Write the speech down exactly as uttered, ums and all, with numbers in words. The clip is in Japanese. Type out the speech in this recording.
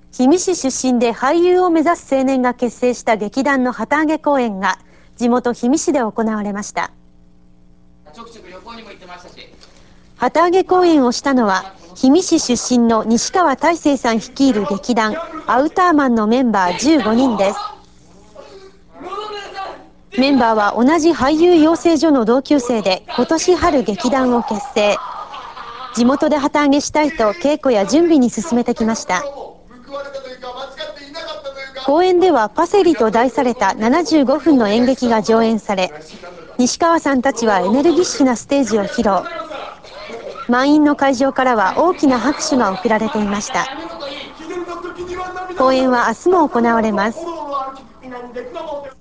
氷見市出身で俳優を目指す青年が結成した劇団の旗揚げ公演が地元氷見市で行われました。 ちょくちょく旅行にも行ってましたし。 旗揚げ公演をしたのは氷見市出身の西川大成さん率いる劇団アウターマンのメンバーじゅうごにんです。メンバーは同じ俳優養成所の同級生で今年春劇団を結成。地元で旗揚げしたいと稽古や準備に進めてきました。公演ではパセリと題されたななじゅうごふんの演劇が上演され、西川さんたちはエネルギッシュなステージを披露。満員の会場からは大きな拍手が送られていました。公演は明日も行われます。